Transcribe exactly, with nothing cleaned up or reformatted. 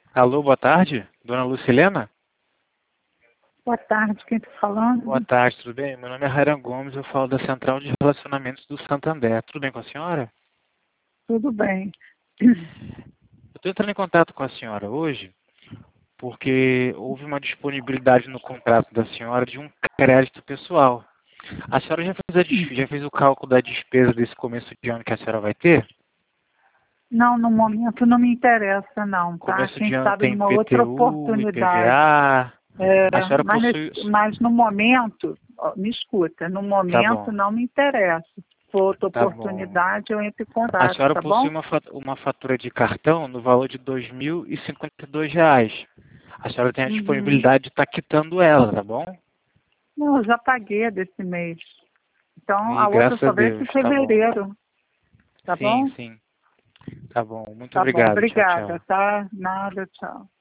Alô, boa tarde, dona Lucilena? Boa tarde, quem está falando? Boa tarde, tudo bem? Meu nome é Rairan Gomes, eu falo da Central de Relacionamentos do Santander. Tudo bem com a senhora? Tudo bem. Eu estou entrando em contato com a senhora hoje porque houve uma disponibilidade no contrato da senhora de um crédito pessoal. A senhora já fez, a des- já fez o cálculo da despesa desse começo de ano que a senhora vai ter? Não, no momento não me interessa não, tá? Começo Quem de ano sabe tem numa outra I P T U, oportunidade. I P V A. É, A senhora mas, possui... nesse- mas no momento, ó, me escuta, no Tá momento bom, não me interessa. Se for outra tá bom. oportunidade, eu entro em A contato, senhora tá possui bom? uma fa- uma fatura de cartão no valor de dois mil e cinquenta e dois reais. A senhora tem a Uhum. disponibilidade de estar quitando ela, tá bom? Não, eu já paguei a desse mês. Então, E a outra graças a só vem em Deus, tá bom. fevereiro, tá Sim, bom? sim. Tá bom. Muito Tá bom, obrigado. Tchau, obrigada, tchau. tá? Nada, tchau.